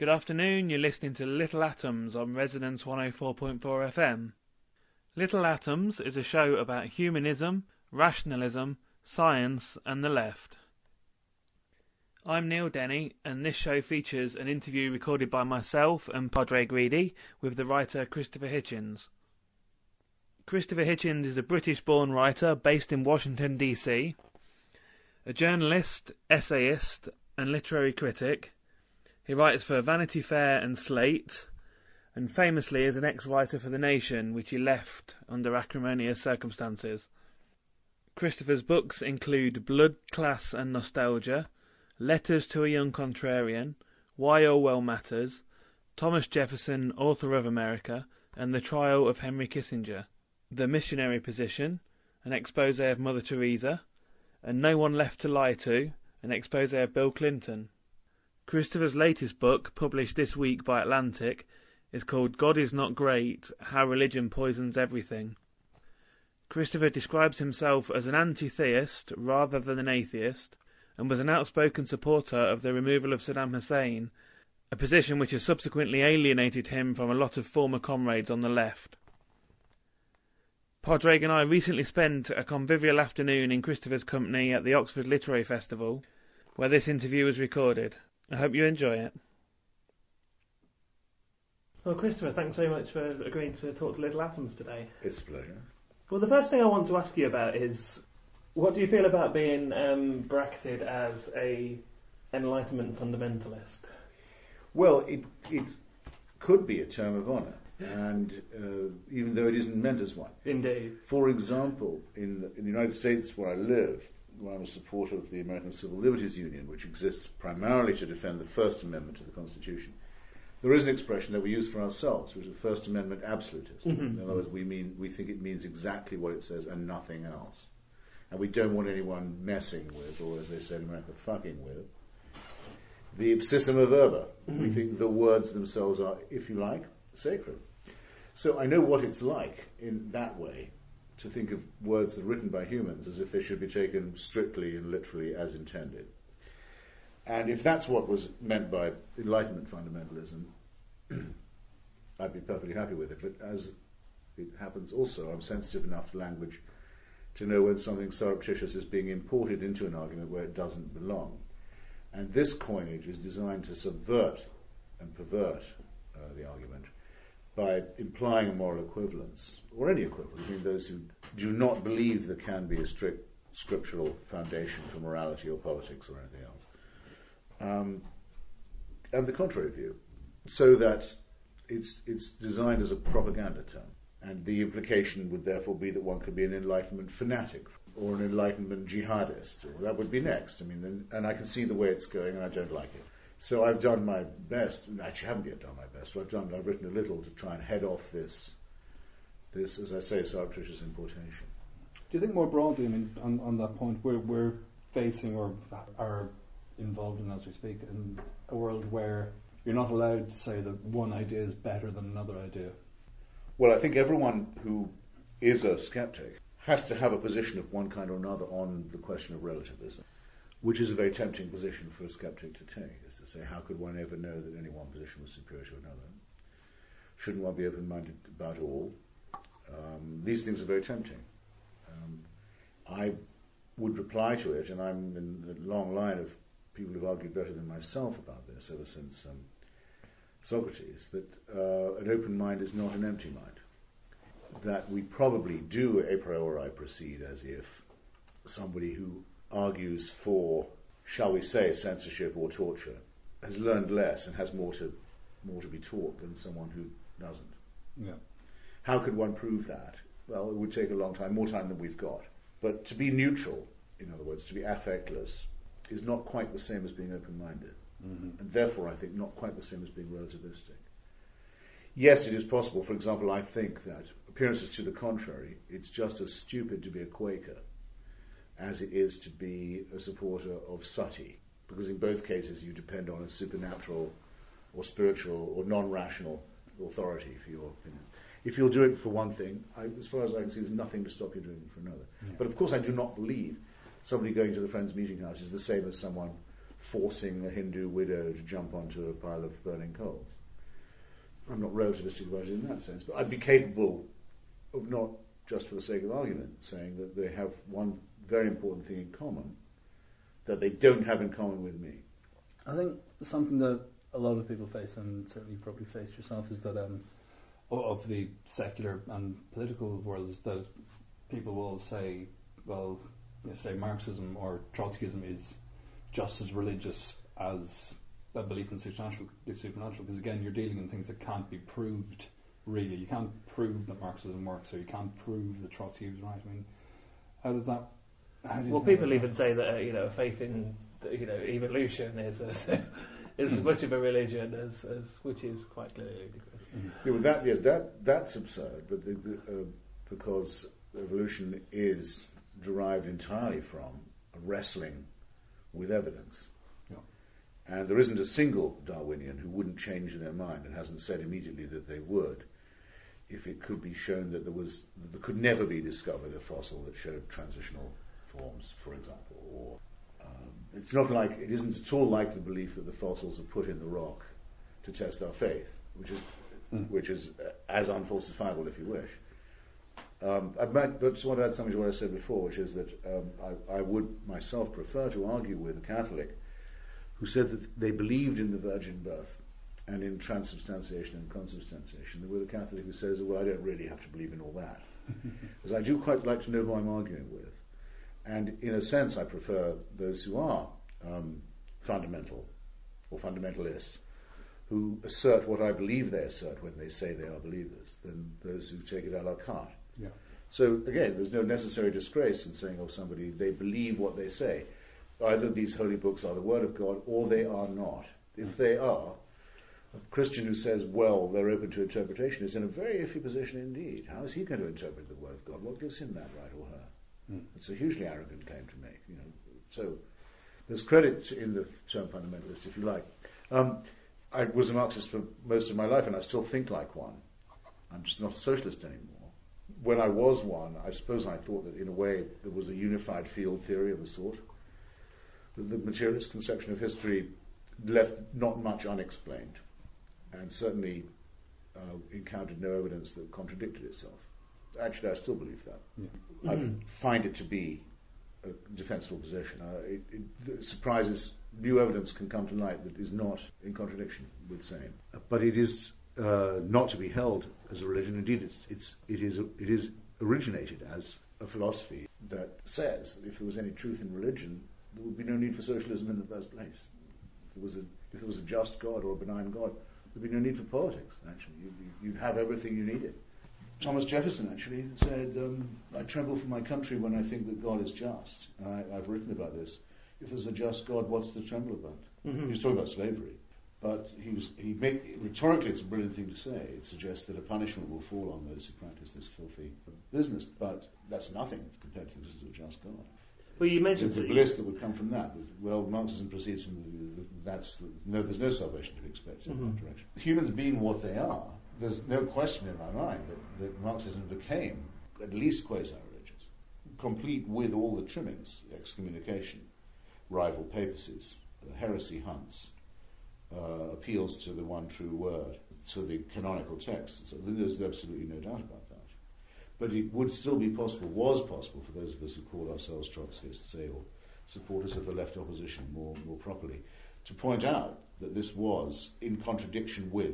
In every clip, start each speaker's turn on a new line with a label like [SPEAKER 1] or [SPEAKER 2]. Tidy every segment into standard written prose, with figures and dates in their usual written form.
[SPEAKER 1] Good afternoon, you're listening to Little Atoms on Resonance 104.4 FM. Little Atoms is a show about humanism, rationalism, science and the left. I'm Neil Denny, and this show features an interview recorded by myself and Padraig Reidy with the writer Christopher Hitchens. Christopher Hitchens is a British-born writer based in Washington, D.C., a journalist, essayist and literary critic. He writes for Vanity Fair and Slate, and famously is an ex-writer for The Nation, which he left under acrimonious circumstances. Christopher's books include Blood, Class and Nostalgia, Letters to a Young Contrarian, Why Orwell Matters, Thomas Jefferson, Author of America, and The Trial of Henry Kissinger, The Missionary Position, an expose of Mother Teresa, and No One Left to Lie To, an expose of Bill Clinton. Christopher's latest book, published this week by Atlantic, is called God Is Not Great, How Religion Poisons Everything. Christopher describes himself as an anti-theist rather than an atheist, and was an outspoken supporter of the removal of Saddam Hussein, a position which has subsequently alienated him from a lot of former comrades on the left. Padraig and I recently spent a convivial afternoon in Christopher's company at the Oxford Literary Festival, where this interview was recorded. I hope you enjoy it. Well, Christopher, thanks very much for agreeing to talk to Little Atoms today.
[SPEAKER 2] It's a pleasure.
[SPEAKER 1] Well, the first thing I want to ask you about is, what do you feel about being bracketed as a Enlightenment fundamentalist?
[SPEAKER 2] Well, it could be a term of honour, and even though it isn't meant as one.
[SPEAKER 1] Indeed.
[SPEAKER 2] For example, in the United States where I live, where I'm a supporter of the American Civil Liberties Union, which exists primarily to defend the First Amendment to the Constitution, there is an expression that we use for ourselves, which is the First Amendment absolutism.
[SPEAKER 1] Mm-hmm.
[SPEAKER 2] In other words, we think it means exactly what it says and nothing else. And we don't want anyone messing with, or as they say in America, fucking with, the ipsissima verba. Mm-hmm. We think the words themselves are, if you like, sacred. So I know what it's like in that way, to think of words that are written by humans as if they should be taken strictly and literally as intended. And if that's what was meant by Enlightenment fundamentalism, I'd be perfectly happy with it. But as it happens also, I'm sensitive enough to language to know when something surreptitious is being imported into an argument where it doesn't belong. And this coinage is designed to subvert and pervert the argument by implying a moral equivalence, or any equivalence, between those who do not believe there can be a strict scriptural foundation for morality or politics or anything else, and the contrary view, so that it's designed as a propaganda term. And the implication would therefore be that one could be an Enlightenment fanatic or an Enlightenment jihadist. Or that would be next. I mean, and I can see the way it's going, and I don't like it. So I've done my best. Actually, I haven't yet done my best. But I've written a little to try and head off this, as I say, surreptitious importation.
[SPEAKER 3] Do you think more broadly, I mean, on that point, we're facing or are involved in, as we speak, in a world where you're not allowed to say that one idea is better than another idea?
[SPEAKER 2] Well, I think everyone who is a skeptic has to have a position of one kind or another on the question of relativism, which is a very tempting position for a skeptic to take, is to say, how could one ever know that any one position was superior to another? Shouldn't one be open-minded about all? These things are very tempting. I would reply to it, and I'm in the long line of people who've argued better than myself about this ever since Socrates, that an open mind is not an empty mind. That we probably do a priori proceed as if somebody who argues for, shall we say, censorship or torture has learned less and has more to be taught than someone who doesn't.
[SPEAKER 3] Yeah.
[SPEAKER 2] How could one prove that? Well, it would take a long time, more time than we've got. But to be neutral, in other words, to be affectless, is not quite the same as being open-minded. Mm-hmm. And therefore, I think, not quite the same as being relativistic. Yes, it is possible. For example, I think that appearances to the contrary, it's just as stupid to be a Quaker as it is to be a supporter of Sati, because in both cases you depend on a supernatural or spiritual or non-rational authority for your opinion. If you'll do it for one thing, as far as I can see, there's nothing to stop you doing it for another. Yeah. But of course I do not believe somebody going to the Friends Meeting House is the same as someone forcing a Hindu widow to jump onto a pile of burning coals. I'm not relativistic about it in that sense, but I'd be capable of, not just for the sake of argument, saying that they have one very important thing in common that they don't have in common with me.
[SPEAKER 3] I think something that a lot of people face, and certainly you probably faced yourself, is that of the secular and political world, is that people will say, well, say Marxism or Trotskyism is just as religious as a belief in the supernatural, because again, you're dealing in things that can't be proved. Really, you can't prove that Marxism works, or you can't prove that Trotsky was right. I mean, how does that?
[SPEAKER 4] Well, people even say that a faith in evolution is as much of a religion as which is quite clearly ludicrous.
[SPEAKER 2] Yeah, well, that's absurd, but because evolution is derived entirely from a wrestling with evidence.
[SPEAKER 3] Yeah.
[SPEAKER 2] And there isn't a single Darwinian who wouldn't change their mind and hasn't said immediately that they would, if it could be shown that there could never be discovered a fossil that showed transitional forms, for example. Or it isn't at all like the belief that the fossils are put in the rock to test our faith, which is as unfalsifiable, if you wish. I just want to add something to what I said before, which is that I would myself prefer to argue with a Catholic who said that they believed in the virgin birth and in transubstantiation and consubstantiation, with a Catholic who says, well, I don't really have to believe in all that. Because I do quite like to know who I'm arguing with. And in a sense, I prefer those who are fundamental or fundamentalist, who assert what I believe they assert when they say they are believers, than those who take it a la carte.
[SPEAKER 3] Yeah.
[SPEAKER 2] So again, there's no necessary disgrace in saying of somebody they believe what they say. Either these holy books are the Word of God or they are not. If they are, a Christian who says, well, they're open to interpretation is in a very iffy position indeed. How is he going to interpret the Word of God? What gives him that right or her? It's a hugely arrogant claim to make. So there's credit in the term fundamentalist, if you like. I was a Marxist for most of my life, and I still think like one. I'm just not a socialist anymore. When I was one, I suppose I thought that in a way there was a unified field theory of a sort. The materialist conception of history left not much unexplained, and certainly encountered no evidence that contradicted itself. Actually, I still believe that. Yeah. I find it to be a defensible position. It surprises. New evidence can come to light that is not in contradiction with same. But it is not to be held as a religion. Indeed, it is originated as a philosophy that says that if there was any truth in religion, there would be no need for socialism in the first place. If there was a just God or a benign God, there'd be no need for politics. Actually, you'd have everything you needed. Thomas Jefferson actually said, I tremble for my country when I think that God is just. And I've written about this. If there's a just God, what's to tremble about? Mm-hmm. He was talking about slavery. But rhetorically it's a brilliant thing to say. It suggests that a punishment will fall on those who practice this filthy business. But that's nothing compared to this is a just God.
[SPEAKER 4] Well, you mentioned
[SPEAKER 2] the bliss that would come from that. Well, Marxism proceeds from there's no salvation to be expected in that direction. Humans being what they are, there's no question in my mind that Marxism became at least quasi-religious, complete with all the trimmings: excommunication, rival papacies, heresy hunts, appeals to the one true word, to the canonical texts. So there's absolutely no doubt about that. But it would still be possible, was possible, for those of us who call ourselves Trotskyists, say, or supporters of the left opposition more properly, to point out that this was in contradiction with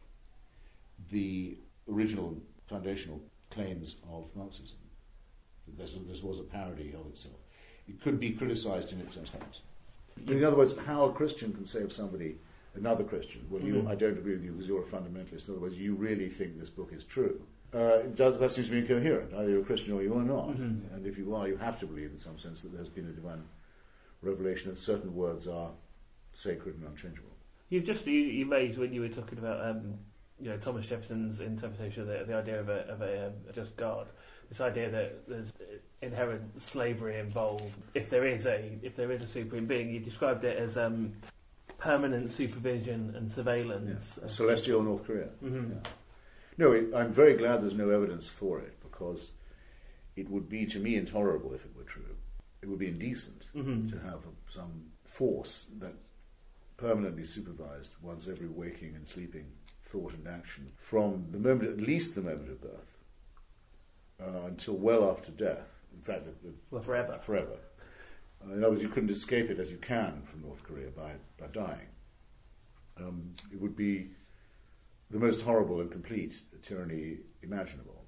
[SPEAKER 2] the original foundational claims of Marxism. This was a parody of itself. It could be criticized in its own terms. In other words, how a Christian can say of somebody, another Christian, well, I don't agree with you because you're a fundamentalist. In other words, you really think this book is true. That seems to be incoherent. Either you're a Christian or you are not. Mm-hmm. And if you are, you have to believe in some sense that there's been a divine revelation that certain words are sacred and unchangeable.
[SPEAKER 4] You made, when you were talking about Thomas Jefferson's interpretation of the idea of a just God, this idea that there's inherent slavery involved. If there is a supreme being, you described it as permanent supervision and surveillance.
[SPEAKER 2] Yeah. Celestial North Korea. Mm-hmm. Yeah. No, I'm very glad there's no evidence for it, because it would be to me intolerable if it were true. It would be indecent to have some force that permanently supervised one's every waking and sleeping thought and action from the moment, at least the moment of birth, until well after death. In fact,
[SPEAKER 4] forever.
[SPEAKER 2] Forever. In other words, you couldn't escape it as you can from North Korea by dying. It would be the most horrible and complete tyranny imaginable.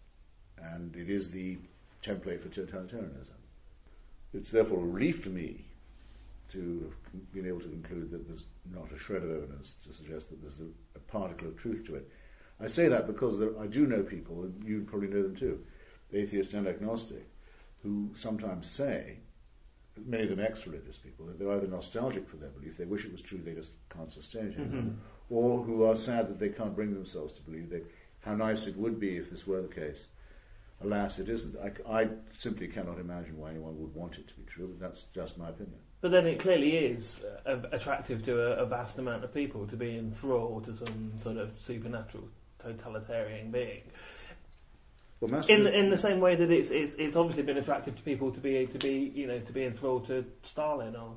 [SPEAKER 2] And it is the template for totalitarianism. It's therefore a relief to me to have been able to conclude that there's not a shred of evidence to suggest that there's a particle of truth to it. I say that because I do know people, and you probably know them too, atheist and agnostic, who sometimes say, many of them ex-religious people, that they're either nostalgic for their belief, they wish it was true, they just can't sustain it anymore, or who are sad that they can't bring themselves to believe how nice it would be if this were the case. Alas, it isn't. I simply cannot imagine why anyone would want it to be true, but that's just my opinion.
[SPEAKER 4] But then it clearly is attractive to a vast amount of people to be enthralled to some sort of supernatural totalitarian being.
[SPEAKER 2] Well,
[SPEAKER 4] in the same way that it's obviously been attractive to people to be enthralled to Stalin or.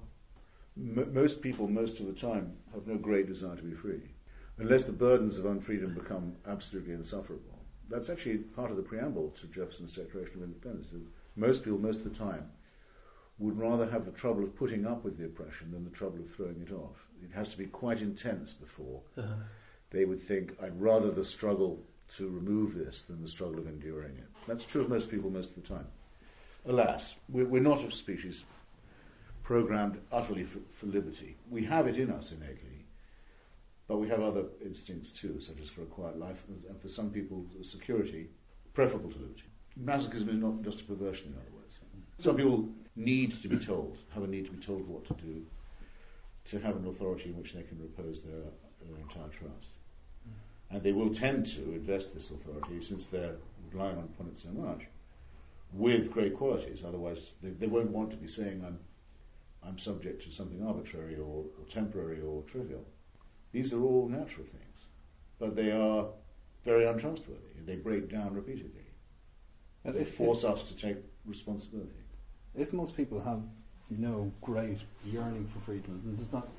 [SPEAKER 2] Most people, most of the time, have no great desire to be free, unless the burdens of unfreedom become absolutely insufferable. That's actually part of the preamble to Jefferson's Declaration of Independence. Most people, most of the time, would rather have the trouble of putting up with the oppression than the trouble of throwing it off. It has to be quite intense before they would think, I'd rather the struggle to remove this than the struggle of enduring it. That's true of most people most of the time. Alas, we're not a species programmed utterly for liberty. We have it in us innately, but we have other instincts too, such as for a quiet life, and for some people, security, preferable to liberty. Masochism is not just a perversion, in other words. Some people need to be told, have a need to be told what to do, to have an authority in which they can repose their entire trust. And they will tend to invest this authority, since they're relying upon it so much, with great qualities. Otherwise, they won't want to be saying, I'm subject to something arbitrary or temporary or trivial. These are all natural things, but they are very untrustworthy. They break down repeatedly. And they force us to take responsibility.
[SPEAKER 3] If most people have no great yearning for freedom, does that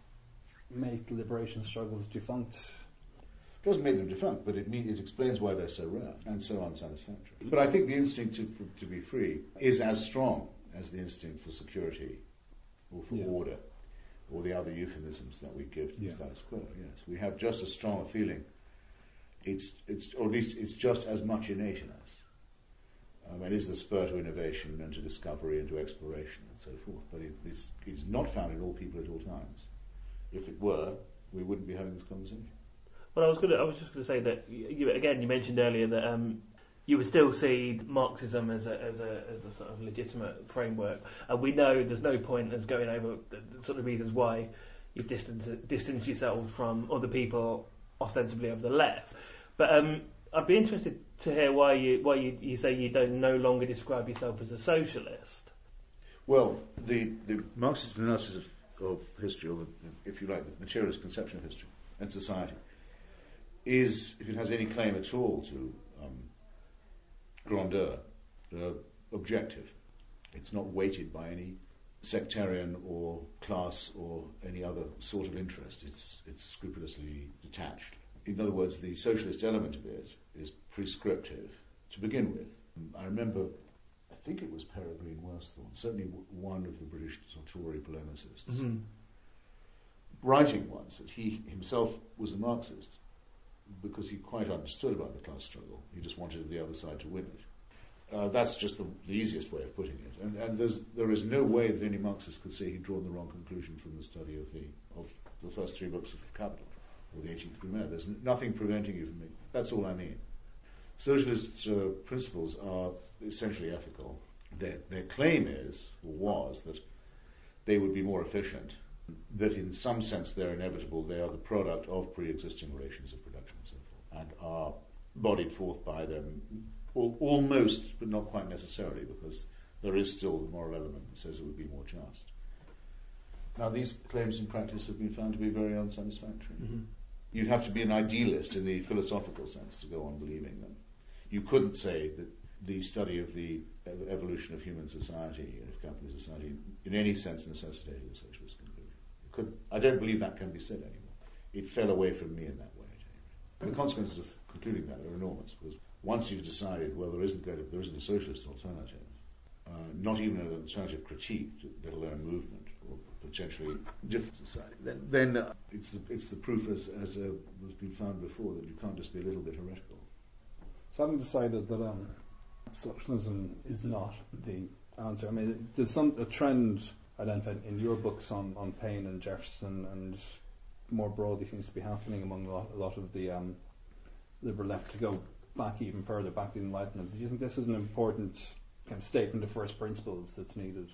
[SPEAKER 3] make liberation struggles defunct?
[SPEAKER 2] It doesn't make them defunct, but it explains why they're so rare and so unsatisfactory. But I think the instinct to be free is as strong as the instinct for security or for order, or the other euphemisms that we give to the status quo. Yes, we have just as strong a feeling. Or at least it's just as much innate in us. It is the spur to innovation and to discovery and to exploration and so forth. But it's not found in all people at all times. If it were, we wouldn't be having this conversation.
[SPEAKER 4] Well, I was just going to say that you mentioned earlier that you would still see Marxism as a sort of legitimate framework, and we know there's no point as going over the sort of reasons why you've distanced yourself from other people ostensibly of the left. But I'd be interested to hear why you say you don't no longer describe yourself as a socialist.
[SPEAKER 2] Well, the Marxist analysis of history, or if you like, the materialist conception of history and society, is, if it has any claim at all to grandeur, objective. It's not weighted by any sectarian or class or any other sort of interest. It's scrupulously detached. In other words, the socialist element of it is prescriptive to begin with. I remember, I think it was Peregrine Worsthorne, certainly one of the British Tory polemicists, writing once that he himself was a Marxist because he quite understood about the class struggle. He just wanted the other side to win it. That's just the easiest way of putting it. And there is no way that any Marxist could say he'd drawn the wrong conclusion from the study of the first three books of Capital or the 18th Brumaire. There's nothing preventing you from making. That's all I mean. Socialist principles are essentially ethical. Their claim is, or was, that they would be more efficient, that in some sense they're inevitable, they are the product of pre-existing relations of production and so forth, and are bodied forth by them almost, but not quite necessarily, because there is still the moral element that says it would be more just. Now, these claims in practice have been found to be very unsatisfactory. Mm-hmm. You'd have to be an idealist in the philosophical sense to go on believing them. You couldn't say that the study of the evolution of human society and of capitalist society in any sense necessitated a socialist conclusion. I don't believe that can be said anymore. It fell away from me in that way. The consequences of concluding that are enormous, because once you've decided, well, there isn't a socialist alternative, not even an alternative critique, let alone movement, or potentially different society, then it's the proof, as has been found before, that you can't just be a little bit heretical.
[SPEAKER 3] So having decided that socialism is not the answer, I mean, there's a trend identified in your books on Paine and Jefferson, and more broadly seems to be happening among a lot of the liberal left to go back even further, back to the Enlightenment. Do you think this is an important kind of statement of first principles that's needed?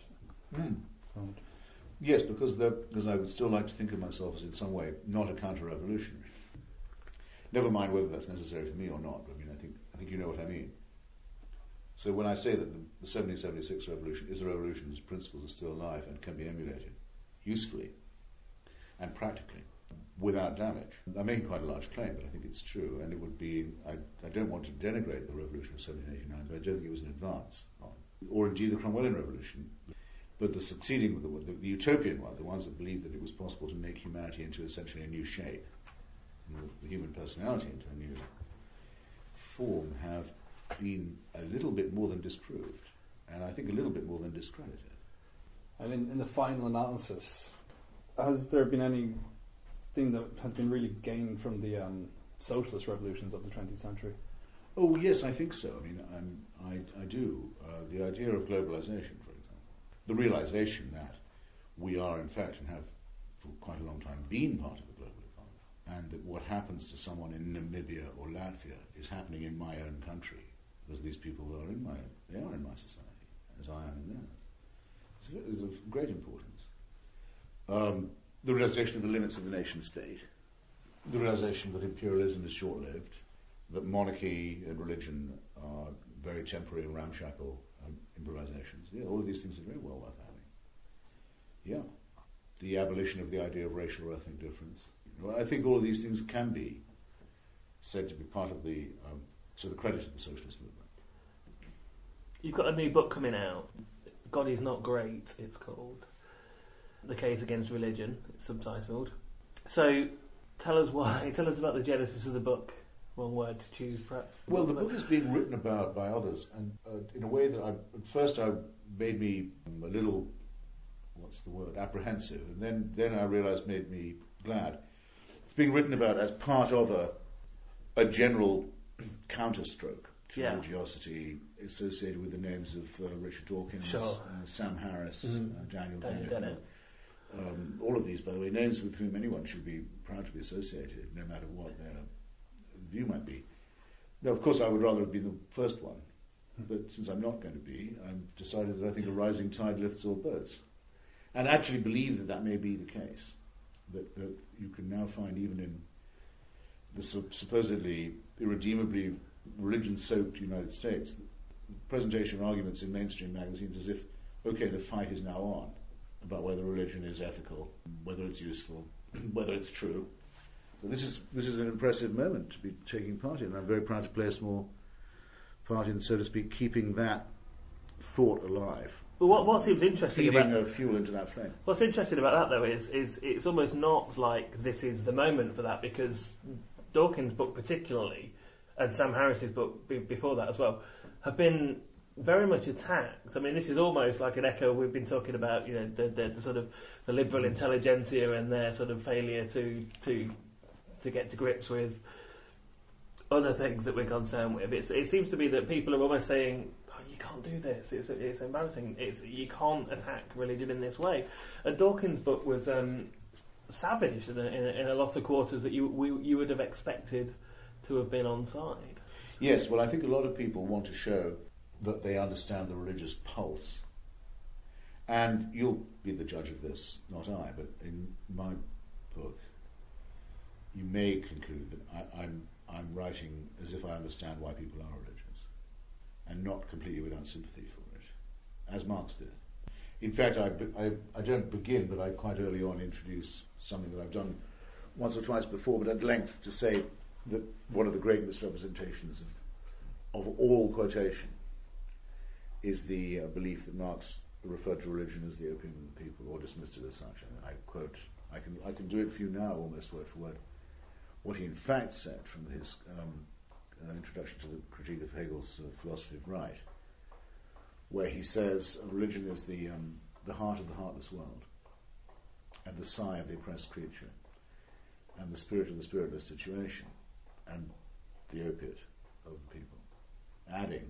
[SPEAKER 2] Yes, because I would still like to think of myself as in some way not a counter-revolutionary. Never mind whether that's necessary for me or not. I mean, I think you know what I mean. So when I say that the 1776 revolution is a revolution whose principles are still alive and can be emulated usefully and practically, without damage. I'm making quite a large claim, but I think it's true, and it would be, I don't want to denigrate the revolution of 1789, but I don't think it was an advance on, or indeed the Cromwellian revolution, but the succeeding, the utopian one, the ones that believed that it was possible to make humanity into essentially a new shape, and the human personality into a new form, have been a little bit more than disproved, and I think a little bit more than discredited.
[SPEAKER 3] And in the final analysis, has there been anything that has been really gained from the socialist revolutions of the 20th century?
[SPEAKER 2] Oh yes, I think so. I mean, I do. The idea of globalization, for example, the realization that we are, in fact, and have for quite a long time been part of the global economy, and that what happens to someone in Namibia or Latvia is happening in my own country, because these people are in my society, as I am in theirs. It's of great importance. The realization of the limits of the nation state, the realization that imperialism is short-lived, that monarchy and religion are very temporary and ramshackle improvisations. Yeah, all of these things are very well worth having. Yeah. The abolition of the idea of racial or ethnic difference. Well, I think all of these things can be said to be part of the credit of the socialist movement.
[SPEAKER 4] You've got a new book coming out. God is Not Great, it's called. The Case Against Religion, it's subtitled. So, tell us why. Tell us about the genesis of the book. One word to choose, perhaps.
[SPEAKER 2] Well, the book is being written about by others, and in a way that at first made me a little, apprehensive, and then I realised made me glad. It's being written about as part of a general counterstroke to religiosity associated with the names of Richard Dawkins, Sam Harris, Daniel Dennett. All of these, by the way, names with whom anyone should be proud to be associated, no matter what their view might be. Now, of course, I would rather have been the first one, but since I'm not going to be, I've decided that I think a rising tide lifts all boats, and actually believe that may be the case, that you can now find even in the supposedly irredeemably religion-soaked United States, the presentation of arguments in mainstream magazines as if, okay, the fight is now on about whether religion is ethical, whether it's useful, whether it's true. So this is an impressive moment to be taking part in, and I'm very proud to play a small part in, so to speak, keeping that thought alive.
[SPEAKER 4] But what seems interesting
[SPEAKER 2] feeding fuel into that flame.
[SPEAKER 4] What's interesting about that, though, is it's almost not like this is the moment for that, because Dawkins' book particularly, and Sam Harris's book before that as well, have been very much attacked. I mean, this is almost like an echo we've been talking about, you know, the sort of the liberal intelligentsia and their sort of failure to get to grips with other things that we're concerned with. It seems to be that people are almost saying, oh, you can't do this, it's embarrassing, you can't attack religion in this way. And Dawkins' book was savage in a lot of quarters that you would have expected to have been on side.
[SPEAKER 2] Yes, well, I think a lot of people want to show that they understand the religious pulse. And you'll be the judge of this, not I, but in my book, you may conclude that I'm writing as if I understand why people are religious, and not completely without sympathy for it, as Marx did. In fact, I don't begin, but I quite early on introduce something that I've done once or twice before, but at length, to say that one of the great misrepresentations of all quotation is the belief that Marx referred to religion as the opium of the people, or dismissed it as such. And I quote, I can do it for you now, almost word for word, what he in fact said from his introduction to the critique of Hegel's philosophy of right, where he says religion is the heart of the heartless world, and the sigh of the oppressed creature, and the spirit of the spiritless situation, and the opiate of the people, adding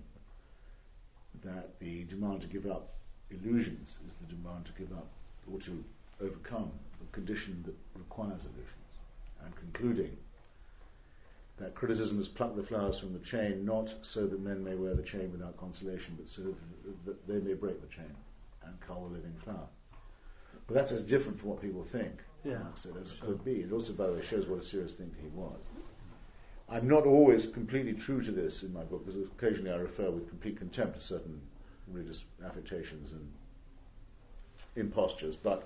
[SPEAKER 2] that the demand to give up illusions is the demand to give up, or to overcome, a condition that requires illusions, and concluding that criticism has plucked the flowers from the chain, not so that men may wear the chain without consolation, but so that they may break the chain and cull the living flower. But that's as different from what people think, Marx said, as it could be. It also, by the way, shows what a serious thinker he was. I'm not always completely true to this in my book, because occasionally I refer with complete contempt to certain religious affectations and impostures, but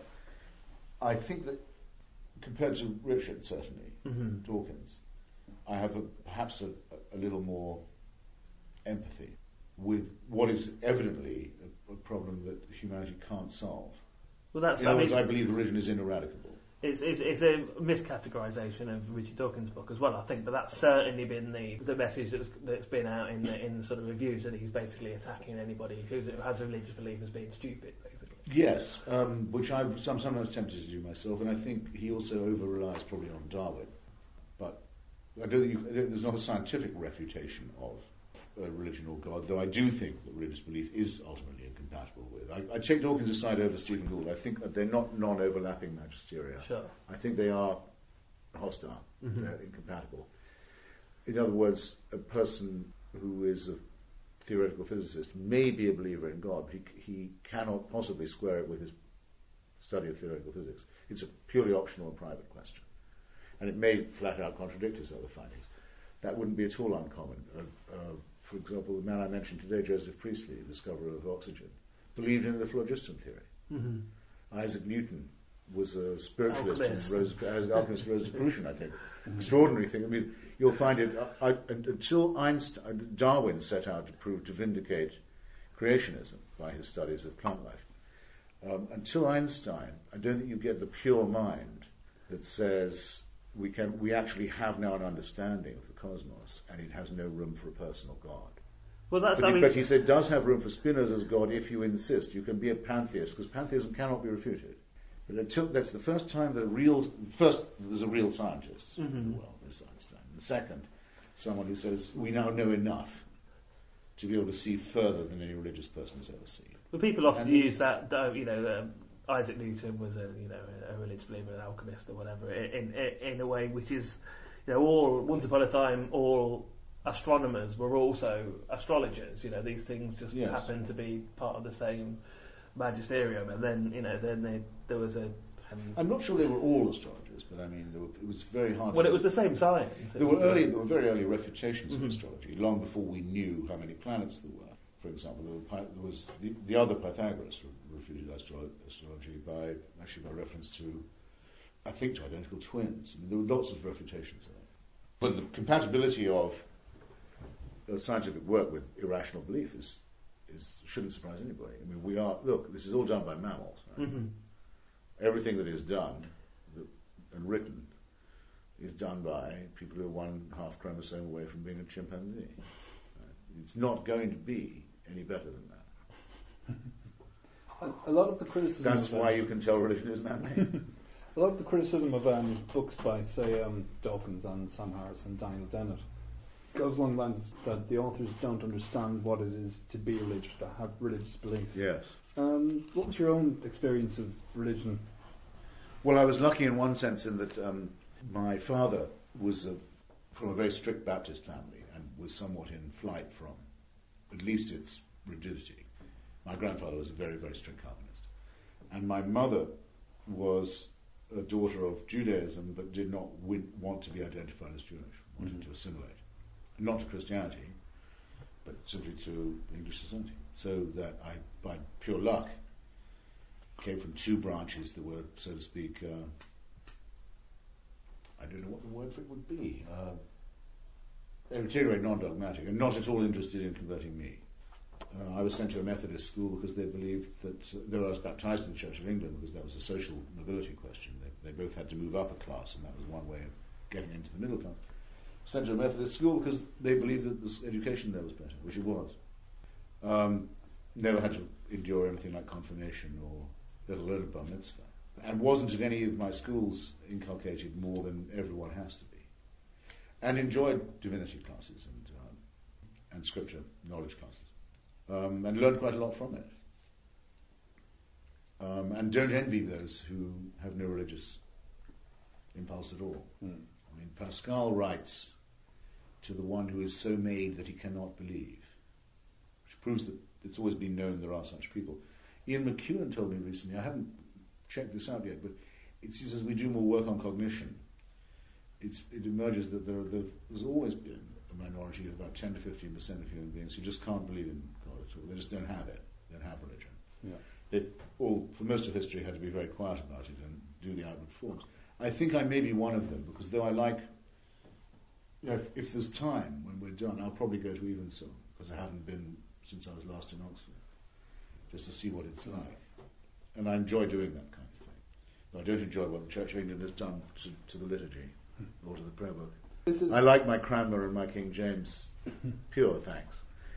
[SPEAKER 2] I think that compared to Richard, certainly, Dawkins, I have perhaps a little more empathy with what is evidently a problem that humanity can't solve.
[SPEAKER 4] Well, that's,
[SPEAKER 2] in other words, I believe religion is ineradicable.
[SPEAKER 4] It's a miscategorization of Richard Dawkins' book as well, I think, but that's certainly been the message that's been out in the sort of reviews, that he's basically attacking anybody who has a religious belief as being stupid, basically.
[SPEAKER 2] Yes, which I'm sometimes tempted to do myself, and I think he also over-relies probably on Darwin. But I don't think there's not a scientific refutation of religion or God, though I do think that religious belief is ultimately incompatible with. I take Dawkins aside over Stephen Gould. I think that they're not non-overlapping magisteria.
[SPEAKER 4] Sure.
[SPEAKER 2] I think they are hostile. They're incompatible. In other words, a person who is a theoretical physicist may be a believer in God, but he cannot possibly square it with his study of theoretical physics. It's a purely optional and private question. And it may flat out contradict his other findings. That wouldn't be at all uncommon. For example, the man I mentioned today, Joseph Priestley, discoverer of oxygen, believed in the phlogiston theory. Isaac Newton was a spiritualist and alchemist Rosicrucian, I think. Extraordinary thing. I mean, you'll find it until Darwin set out to vindicate creationism by his studies of plant life. Until Einstein, I don't think you get the pure mind that says we actually have now an understanding of the cosmos, and it has no room for a personal God.
[SPEAKER 4] Well, that's.
[SPEAKER 2] But he said it does have room for Spinoza's God if you insist. You can be a pantheist, because pantheism cannot be refuted. But that's the first time that there's a real scientist in the world, there's Einstein. The second, someone who says we now know enough to be able to see further than any religious person has ever seen.
[SPEAKER 4] But people often use that, Isaac Newton was a religious believer, an alchemist or whatever, in a way which is, once upon a time, all astronomers were also astrologers. These things just happen to be part of the same magisterium, and then there was a.
[SPEAKER 2] I'm not sure they were all astrologers, but I mean, it was very hard.
[SPEAKER 4] Well, it was the same science.
[SPEAKER 2] There were very early refutations of astrology, long before we knew how many planets there were. For example, there was the other Pythagoras refuted astrology by reference to, I think, to identical twins. I mean, there were lots of refutations of it. But the compatibility of scientific work with irrational belief shouldn't surprise anybody. I mean, this is all done by mammals. Right? Everything that is done and written is done by people who are 1/2 chromosome away from being a chimpanzee. Right? It's not going to be any better than that.
[SPEAKER 3] A lot of the criticism.
[SPEAKER 2] That's why you can tell religion is man-made.
[SPEAKER 3] A lot of the criticism of books by, say, Dawkins and Sam Harris and Daniel Dennett goes along the lines that the authors don't understand what it is to be religious, to have religious belief.
[SPEAKER 2] Yes.
[SPEAKER 3] What was your own experience of religion?
[SPEAKER 2] Well, I was lucky in one sense in that my father was from a very strict Baptist family and was somewhat in flight from at least its rigidity. My grandfather was a very, very strict Calvinist. And my mother was a daughter of Judaism but did not want to be identified as Jewish, wanted to assimilate. Not to Christianity, but simply to English society. So that I, by pure luck, came from two branches that were, so to speak, I don't know what the word for it would be, particularly non-dogmatic, and not at all interested in converting me. I was sent to a Methodist school because they believed that, though I was baptized in the Church of England because that was a social mobility question, they both had to move up a class, and that was one way of getting into the middle class. Sent to a Methodist school because they believed that the education there was better, which it was. Never had to endure anything like confirmation or let alone a bar mitzvah. And wasn't at any of my schools inculcated more than everyone has to be. And enjoyed divinity classes and scripture knowledge classes. And learned quite a lot from it. And don't envy those who have no religious impulse at all. I mean, Pascal writes to the one who is so made that he cannot believe, which proves that it's always been known there are such people. Ian McEwan told me recently, I haven't checked this out yet, but it seems as we do more work on cognition, it emerges that there's always been a minority of about 10 to 15% of human beings who just can't believe in God at all. They just don't have it. They don't have religion.
[SPEAKER 3] Yeah.
[SPEAKER 2] They all, for most of history, had to be very quiet about it and do the outward forms. I think I may be one of them, because though I like, if there's time when we're done, I'll probably go to Evensong, because I haven't been since I was last in Oxford, just to see what it's like. And I enjoy doing that kind of thing. But I don't enjoy what the Church of England has done to the liturgy or to the prayer book. I like my Cranmer and my King James pure, thanks.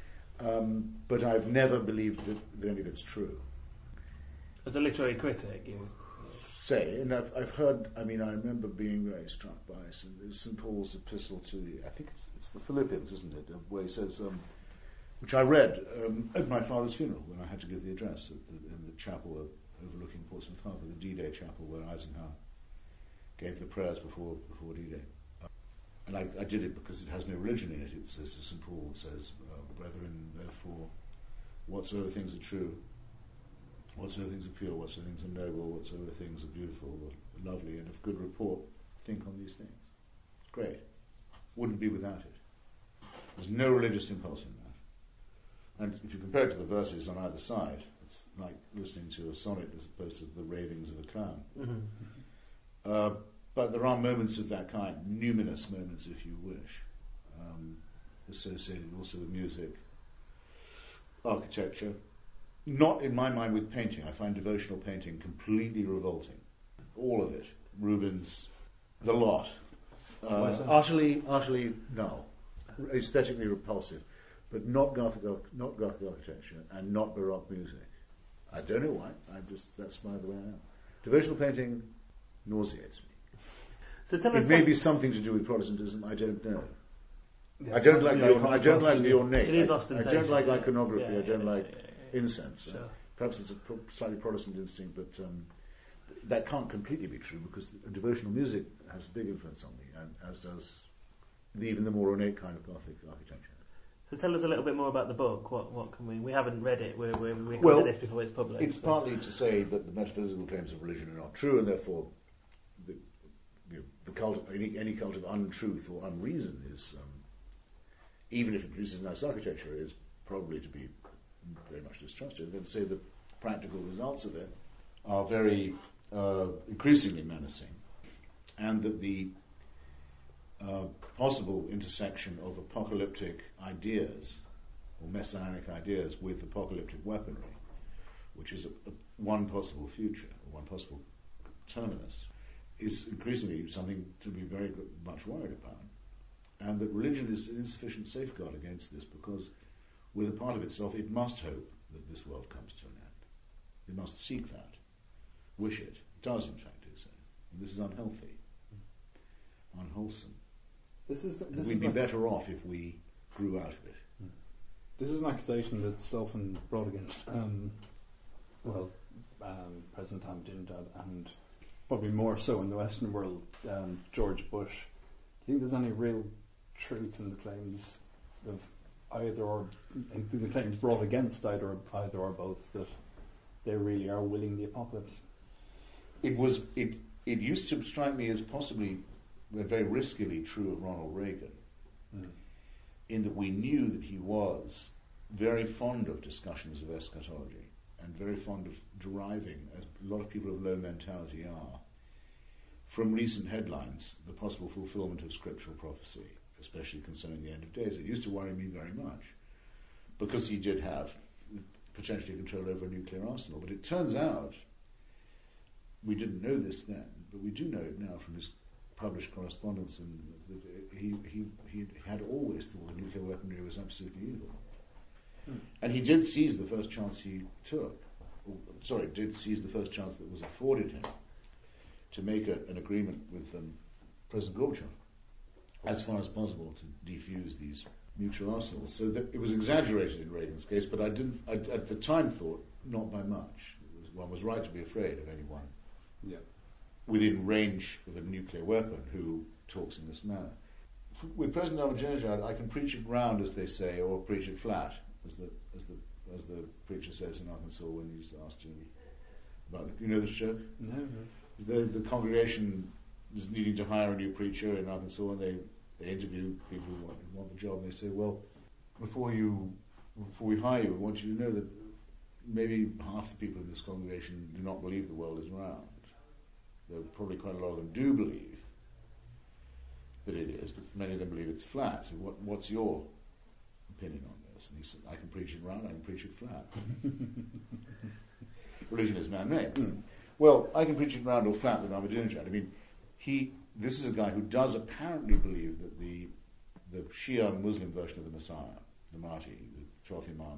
[SPEAKER 2] But I've never believed that any of it's true.
[SPEAKER 4] As a literary critic, you
[SPEAKER 2] And I've heard, I remember being very struck by St. Paul's epistle to I think it's the Philippians, isn't it, where he says, which I read at my father's funeral when I had to give the address in the chapel overlooking Portsmouth Harbour, the D-Day chapel where Eisenhower gave the prayers before D-Day. And I did it because it has no religion in it. It says, St. Paul says, brethren, therefore, whatsoever things are true, whatsoever things are pure, whatsoever things are noble, whatsoever things are beautiful, or lovely, and of good report, think on these things. It's great. Wouldn't be without it. There's no religious impulse in that. And if you compare it to the verses on either side, it's like listening to a sonnet as opposed to the ravings of a clown.
[SPEAKER 4] Mm-hmm.
[SPEAKER 2] But there are moments of that kind, numinous moments, if you wish, associated also with music, architecture. Not in my mind with painting. I find devotional painting completely revolting. All of it. Rubens, the lot. Utterly null. Aesthetically repulsive. But not Gothic architecture and not Baroque music. I don't know why. That's by the way I am. Devotional painting nauseates me.
[SPEAKER 4] So tell
[SPEAKER 2] it
[SPEAKER 4] us
[SPEAKER 2] may be something to do with Protestantism, I don't know.
[SPEAKER 3] Yeah,
[SPEAKER 2] I don't like the ornate.
[SPEAKER 4] It is
[SPEAKER 2] I
[SPEAKER 4] ostentatious.
[SPEAKER 2] don't like iconography.
[SPEAKER 4] Yeah,
[SPEAKER 2] I don't like
[SPEAKER 4] yeah.
[SPEAKER 2] incense.
[SPEAKER 4] Sure.
[SPEAKER 2] Perhaps it's a slightly Protestant instinct, but that can't completely be true because devotional music has a big influence on me, and as does even the more ornate kind of Gothic architecture.
[SPEAKER 4] So tell us a little bit more about the book. What can we haven't read it. We
[SPEAKER 2] Well,
[SPEAKER 4] read this before it's published.
[SPEAKER 2] It's partly to say that the metaphysical claims of religion are not true, and therefore any cult of untruth or unreason is, even if it produces nice architecture, is probably to be very much distrusted. Then say the practical results of it are very increasingly menacing, and that the possible intersection of apocalyptic ideas or messianic ideas with apocalyptic weaponry, which is one possible future, or one possible terminus, is increasingly something to be very much worried about. And that religion is an insufficient safeguard against this, because with a part of itself it must hope that this world comes to an end. It must seek that, wish it. It does in fact do so. And this is unhealthy, unwholesome. We'd be better off if we grew out of it.
[SPEAKER 3] This is an accusation that's often brought against President Ahmadinejad, and probably more so in the Western world, George Bush. Do you think there's any real truth in the claims of either or, in the claims brought against either or both, that they really are willing the apocalypse?
[SPEAKER 2] It used to strike me as possibly very riskily true of Ronald Reagan, in that we knew that he was very fond of discussions of eschatology and very fond of deriving, as a lot of people of low mentality are, from recent headlines, the possible fulfillment of scriptural prophecy, especially concerning the end of days. It used to worry me very much. because he did have potentially control over a nuclear arsenal. But it turns out, we didn't know this then, but we do know it now from his published correspondence, and that he had always thought that nuclear weaponry was absolutely evil. And he did seize the first chance he took, did seize the first chance that was afforded him to make an agreement with President Gorbachev as far as possible to defuse these nuclear arsenals. So that it was exaggerated in Reagan's case, but I at the time thought not by much. One was right to be afraid of anyone within range of a nuclear weapon who talks in this manner. With President Ahmadinejad, I can preach it round, as they say, or preach it flat, as the preacher says in Arkansas when he's asked about you know this joke?
[SPEAKER 3] No.
[SPEAKER 2] The congregation is needing to hire a new preacher in Arkansas, and they interview people who want the job, and they say, well, before we hire you, we want you to know that maybe half the people in this congregation do not believe the world is round. Though probably quite a lot of them do believe that it is, but many of them believe it's flat. So what's your opinion on this? And he said, I can preach it round, I can preach it flat. Religion is man-made. Well, I can preach it round or flat with Ahmadinejad. I mean, this is a guy who does apparently believe that the Shia Muslim version of the Messiah, the Mahdi, the 12th Imam,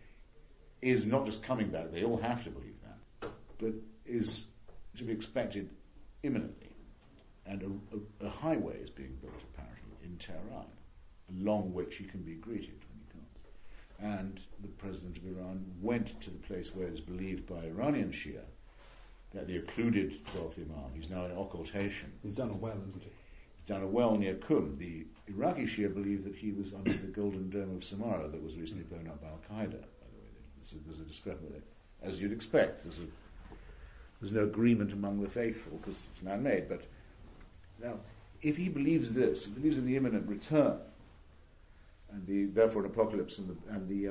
[SPEAKER 2] is not just coming back, they all have to believe that, but is to be expected imminently. And a highway is being built, apparently, in Tehran, along which he can be greeted when he comes. And the president of Iran went to the place where it is believed by Iranian Shia that the occluded 12th Imam, he's now in occultation.
[SPEAKER 3] He's done a well, isn't he?
[SPEAKER 2] He's done a well near Qum. The Iraqi Shia believe that he was under the Golden Dome of Samarra that was recently blown up by Al-Qaeda, by the way. There's a discrepancy. As you'd expect, there's no agreement among the faithful because it's man-made. But now, if he believes this, he believes in the imminent return, and therefore an apocalypse and the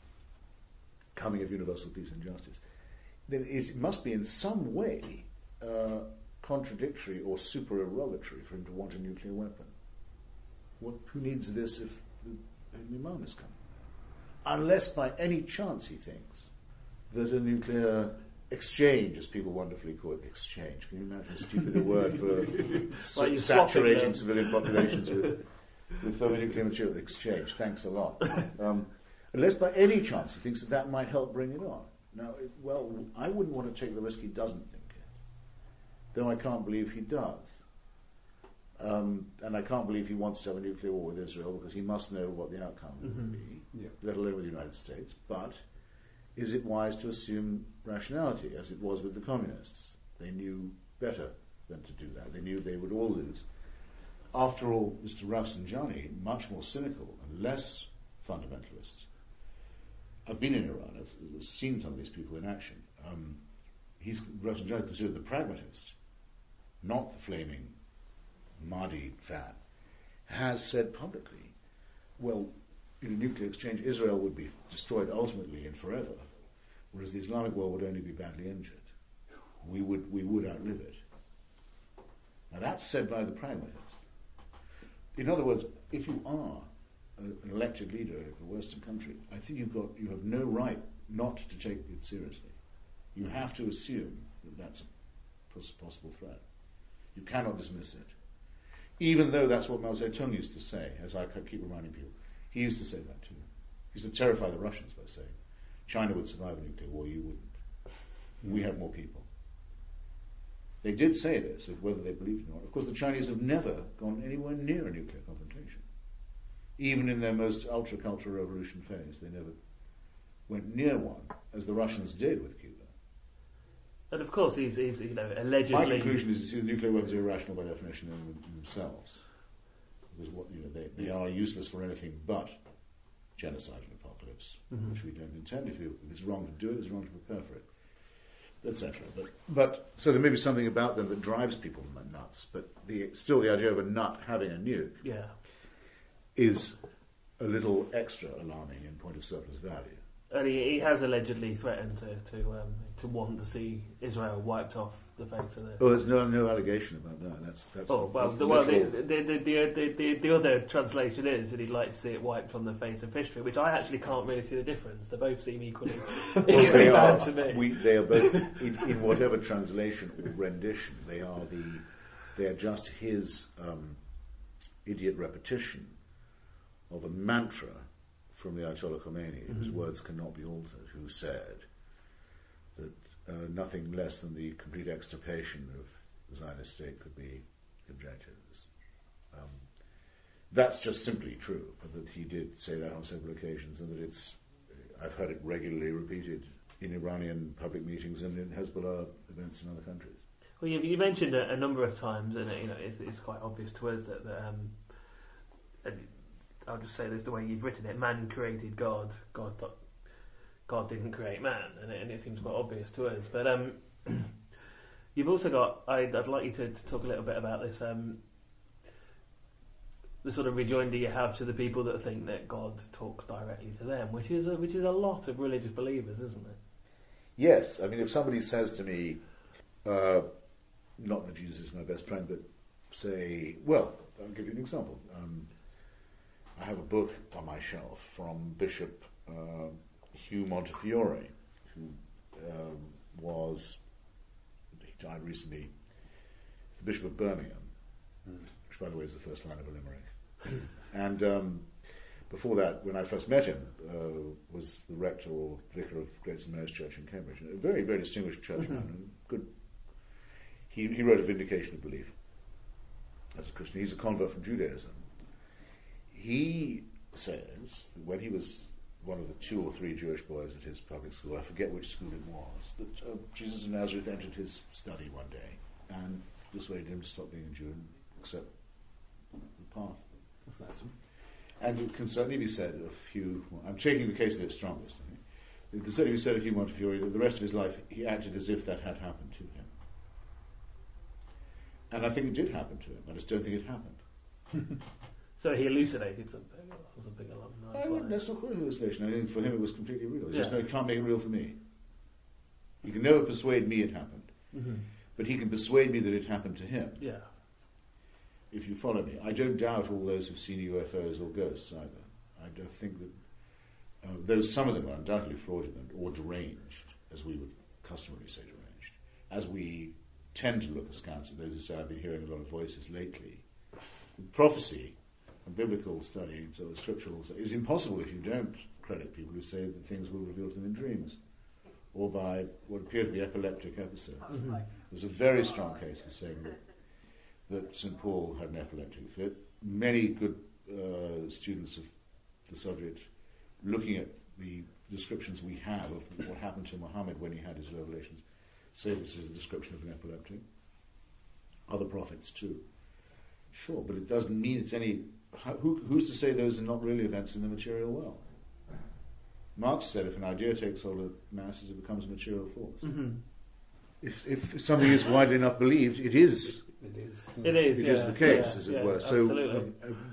[SPEAKER 2] coming of universal peace and justice, then it must be in some way contradictory or supererogatory for him to want a nuclear weapon. Who needs this if the Imam is coming? Unless by any chance he thinks that a nuclear exchange, as people wonderfully call it, exchange. Can you imagine a stupider word for saturating civilian populations with thermonuclear material? Exchange. Thanks a lot. Unless by any chance he thinks that might help bring it on. Now, I wouldn't want to take the risk he doesn't think it, though I can't believe he does. And I can't believe he wants to have a nuclear war with Israel because he must know what the outcome will be, let alone with the United States. But is it wise to assume rationality, as it was with the communists? They knew better than to do that. They knew they would all lose. After all, Mr. Rafsanjani, much more cynical and less fundamentalist. I've been in Iran. I've seen some of these people in action. Rafsanjani is considered the pragmatist, not the flaming Mahdi fan, has said publicly, well, in a nuclear exchange, Israel would be destroyed ultimately and forever, whereas the Islamic world would only be badly injured. We would outlive it. Now that's said by the pragmatist. In other words, if you are an elected leader of a Western country, I think you have no right not to take it seriously. You have to assume that that's a possible threat. You cannot dismiss it. Even though that's what Mao Zedong used to say, as I keep reminding people. He used to say that too. He used to terrify the Russians by saying, China would survive a nuclear war, you wouldn't. We have more people. They did say this, whether they believed it or not. Of course, the Chinese have never gone anywhere near a nuclear confrontation. Even in their most ultra-cultural revolution phase, they never went near one, as the Russians did with Cuba.
[SPEAKER 4] And of course, he's allegedly.
[SPEAKER 2] My conclusion is that nuclear weapons are irrational by definition in themselves, because they are useless for anything but genocide and apocalypse, which we don't intend. If it's wrong to do it, it's wrong to prepare for it, etc. But so there may be something about them that drives people nuts. But still, the idea of a nut having a nuke is a little extra alarming in point of surplus value.
[SPEAKER 4] And he has allegedly threatened to want to see Israel wiped off the face of the.
[SPEAKER 2] Oh, there's no allegation about that. That's
[SPEAKER 4] Oh well,
[SPEAKER 2] that's
[SPEAKER 4] the other translation is that he'd like to see it wiped from the face of history, which I actually can't really see the difference. They both seem equally bad to me.
[SPEAKER 2] They are both in whatever translation or rendition. They are just his idiot repetition of a mantra from the Ayatollah Khomeini, whose words cannot be altered, who said that nothing less than the complete extirpation of the Zionist state could be objectives. That's just simply true, that he did say that on several occasions, and that I've heard it regularly repeated in Iranian public meetings and in Hezbollah events in other countries.
[SPEAKER 4] Well, you mentioned a number of times, and it's quite obvious to us that and I'll just say this the way you've written it: man created God, God didn't create man, and it seems quite obvious to us. But you've also got. I'd like you to talk a little bit about this. The sort of rejoinder you have to the people that think that God talks directly to them, which is a lot of religious believers, isn't it?
[SPEAKER 2] Yes, I mean, if somebody says to me, not that Jesus is my best friend, but say, well, I'll give you an example. I have a book on my shelf from Bishop Hugh Montefiore, who he died recently, the Bishop of Birmingham, which, by the way, is the first line of a limerick. And before that, when I first met him, was the rector or vicar of Great St Mary's Church in Cambridge. A very, very distinguished churchman, and good. He wrote A Vindication of Belief as a Christian. He's a convert from Judaism. He says that when he was one of the 2 or 3 Jewish boys at his public school, I forget which school it was, that Jesus of Nazareth entered his study one day and persuaded him to stop being a Jew and accept the path.
[SPEAKER 3] That's nice.
[SPEAKER 2] And it can certainly be said of Hugh, I'm taking the case at its strongest, I think. It can certainly be said of Hugh Montefiore that the rest of his life he acted as if that had happened to him. And I think it did happen to him. I just don't think it happened.
[SPEAKER 4] So he hallucinated something, or something along those lines.
[SPEAKER 2] That's not quite a hallucination. I think for him it was completely real. He
[SPEAKER 4] Yeah.
[SPEAKER 2] just no, he can't make it real for me. He can never persuade me it happened.
[SPEAKER 4] Mm-hmm.
[SPEAKER 2] But he can persuade me that it happened to him.
[SPEAKER 4] Yeah.
[SPEAKER 2] If you follow me. I don't doubt all those who've seen UFOs or ghosts either. I don't think that though some of them are undoubtedly fraudulent or deranged, as we would customarily say deranged, as we tend to look askance at those who say, I've been hearing a lot of voices lately. Prophecy and biblical study, so scriptural study, is impossible if you don't credit people who say that things will reveal to them in dreams or by what appear to be epileptic episodes.
[SPEAKER 4] Mm-hmm.
[SPEAKER 2] There's a very strong case for saying that St. Paul had an epileptic fit. Many good students of the subject, looking at the descriptions we have of what happened to Muhammad when he had his revelations, say this is a description of an epileptic. Other prophets too. Sure, but it doesn't mean it's any... Who's to say those are not really events in the material world? Marx said if an idea takes hold of masses, it becomes a material force.
[SPEAKER 4] Mm-hmm.
[SPEAKER 2] If something is widely enough believed, it is.
[SPEAKER 3] It is.
[SPEAKER 4] It is.
[SPEAKER 2] It
[SPEAKER 4] Yeah.
[SPEAKER 2] is the case,
[SPEAKER 4] Yeah.
[SPEAKER 2] as it
[SPEAKER 4] Yeah,
[SPEAKER 2] were. So
[SPEAKER 4] absolutely.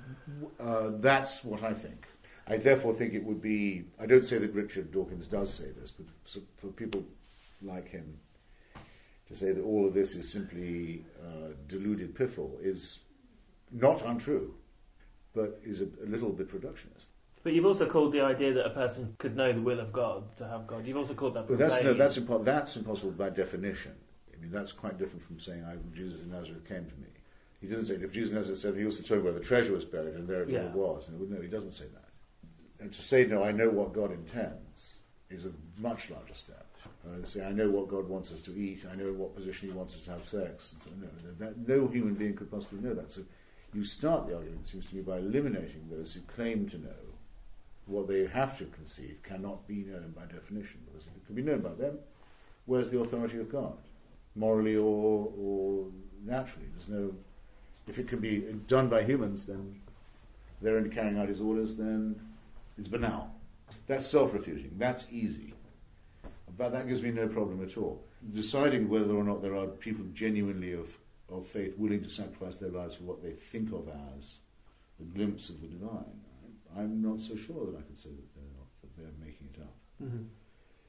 [SPEAKER 2] that's what I think. I therefore think it would be... I don't say that Richard Dawkins does say this, but for people like him to say that all of this is simply deluded piffle is not untrue, but is a little bit reductionist.
[SPEAKER 4] But you've also called the idea that a person could know the will of God to have God. You've also called that.
[SPEAKER 2] But that's impossible by definition. I mean, that's quite different from saying, Jesus of Nazareth came to me. He doesn't say, if Jesus of Nazareth said, he also told me where the treasure was buried, and there it was. And no, he doesn't say that. And to say, no, I know what God intends, is a much larger step. To say, I know what God wants us to eat, I know what position he wants us to have sex. And so, no human being could possibly know that. So you start the argument, it seems to me, by eliminating those who claim to know what they have to conceive cannot be known by definition. Because if it can be known by them, where's the authority of God? Morally or naturally. There's no... If it can be done by humans, then they're only carrying out his orders, then it's banal. That's self-refuting. That's easy. But that gives me no problem at all. Deciding whether or not there are people genuinely of faith willing to sacrifice their lives for what they think of as a glimpse of the divine, I'm not so sure that I could say that they're making it up.
[SPEAKER 4] Mm-hmm.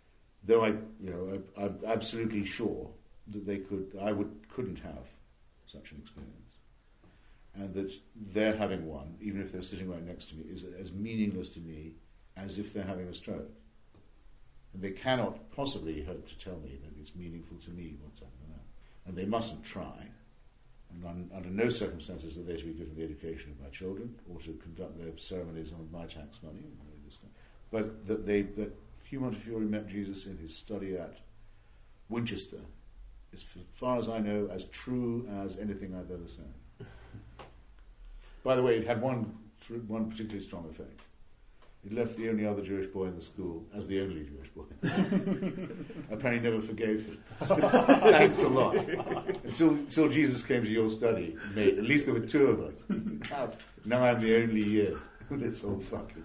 [SPEAKER 2] Though I'm absolutely sure that couldn't have such an experience, and that their having one, even if they're sitting right next to me, is as meaningless to me as if they're having a stroke. And they cannot possibly hope to tell me that it's meaningful to me what's happening now. And they mustn't try. And under no circumstances are they to be given the education of my children, or to conduct their ceremonies on my tax money. But that Hugh Montefiore met Jesus in his study at Winchester is, as far as I know, as true as anything I've ever said. By the way, it had one particularly strong effect. It left the only other Jewish boy in the school as the only Jewish boy. Apparently never forgave him. Thanks a lot. Until Jesus came to your study, mate. At least there were two of us. Now I'm the only year in this whole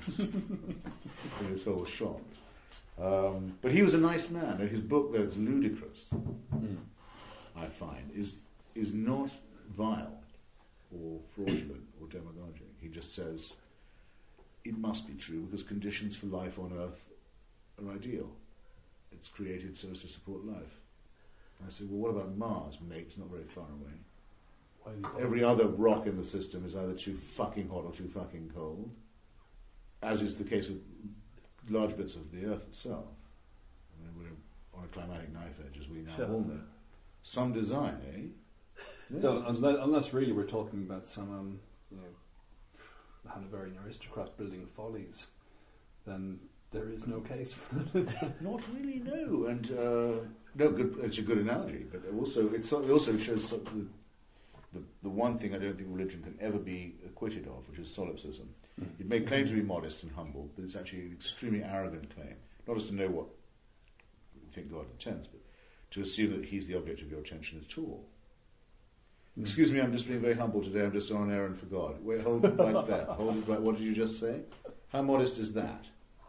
[SPEAKER 2] shop. But he was a nice man, and his book, though it's ludicrous, I find, is not vile or fraudulent or demagogic. He just says it must be true because conditions for life on Earth are ideal. It's created so as to support life. And I said, well, what about Mars, mate? It's not very far away. Every other rock in the system is either too fucking hot or too fucking cold, as is the case with large bits of the Earth itself. I mean, we're on a climatic knife edge, as we now all know. Some design, eh? Yeah.
[SPEAKER 3] So unless really we're talking about some, Hanoverian aristocrat building follies, then there is no case for it.
[SPEAKER 2] Not really, no. And no, good. It's a good analogy, but it also shows the one thing I don't think religion can ever be acquitted of, which is solipsism. It may claim to be modest and humble, but it's actually an extremely arrogant claim. Not as to know what you think God intends, but to assume that He's the object of your attention at all. Excuse me, I'm just being very humble today. I'm just on an errand for God. Wait, hold it right there. Hold it right. What did you just say? How modest is that?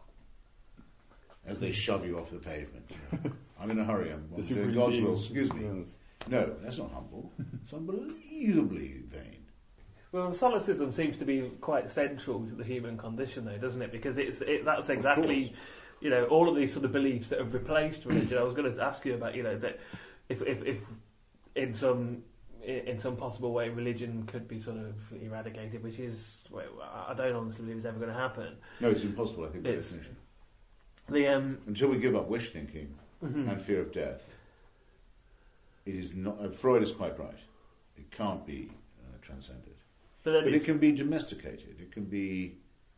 [SPEAKER 2] As they shove you off the pavement. I'm in a hurry. I'm doing God's will. Excuse me.
[SPEAKER 3] Yes.
[SPEAKER 2] No, that's not humble. It's unbelievably vain.
[SPEAKER 4] Well, solipsism seems to be quite central to the human condition, though, doesn't it? Because that's exactly, all of these sort of beliefs that have replaced religion. I was going to ask you about, that if in some possible way religion could be sort of eradicated, which is, I don't honestly believe is ever going to happen.
[SPEAKER 2] No, it's impossible, I think, by definition. Until we give up wish thinking and fear of death, it is not. Freud is quite right. It can't be transcended, but it can be domesticated. It can be